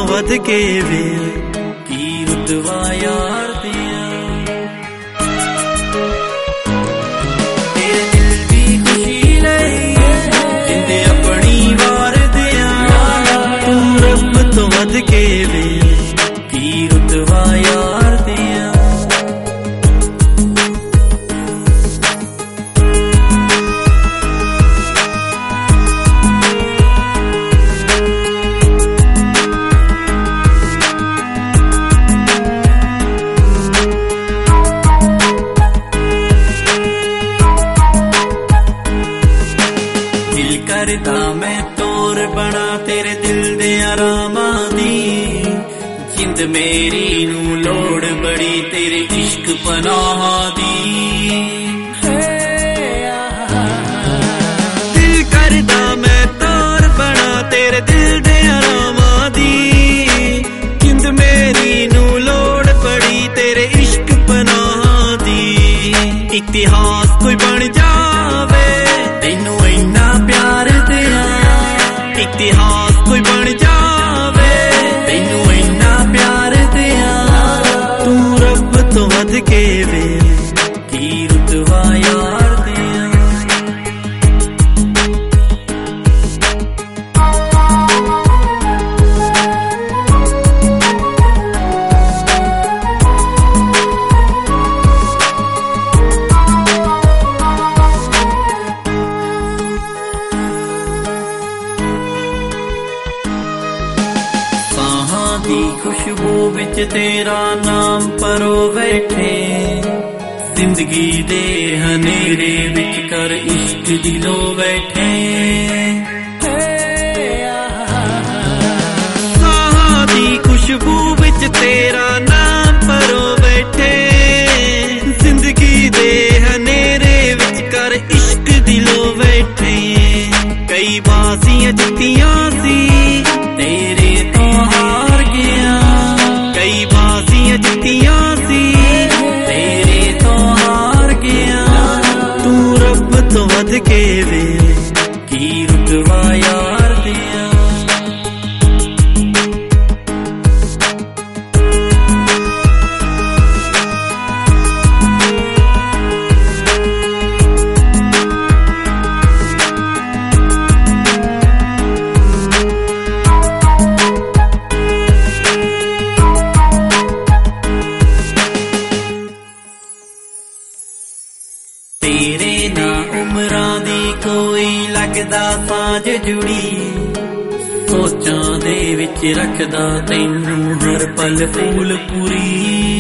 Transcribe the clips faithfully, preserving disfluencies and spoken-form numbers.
वध के वे की रुतबा यार दिया। तेरे दिल दी खुशी लई जिंदे अपनी वार दिया, तू रब तो वध के वे की रुतबा यार दिया। करदा मैं तोर बना तेरे दिल दे आरामां दी, जिंद मेरी नू लोड़ बड़ी तेरे इश्क पनाहां दी। दिल करदा मैं तोर बना तेरे दिल दे आरामां दी, जिंद मेरी नू लोड़ बड़ी तेरे इश्क पनाहां दी। इतिहास कोई बन जावे तैनू इन्ना प्यार दिया, इतिहास कोई बन जावे तैनू इन्ना प्यार दिया। तू रब तो वध के वे की रुतबा यार दिया। दी खुशबू विच तेरा नाम परो बैठे, जिंदगी दे हनेरे विच कर इश्क दिलो बैठे। साहां दी खुशबू विच तेरा नाम परो बैठे, जिंदगी दे हनेरे विच कर इश्क दिलो बैठे। कई बाजियां जित्तियां सी तेरे तो हार गया, कई बाजियां जित्तियां सी तेरे तो हार गया। तू रब तो वध के वे की रुतबा यार दिया। तेरे ना उमरां दी कोई लगदा सांझ जुड़ी, सोचां दे विच रखदा तैनू हर पल फूल पूरी।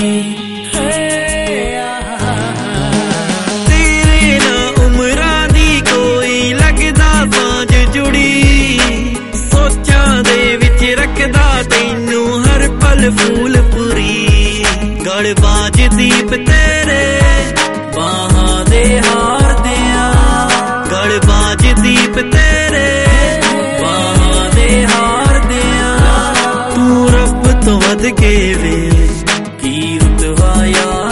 तेरे ना उमरां दी कोई लगदा सांझ जुड़ी, सोचां दे विच रखदा तैनू हर पल फूल पूरी। गड़ बाज दीप तेरे बाहां दे हार दिया, गड़ बाज दीप तेरे बाहां दे हार दिया। तू रब तो वध के वे की रुतबा यार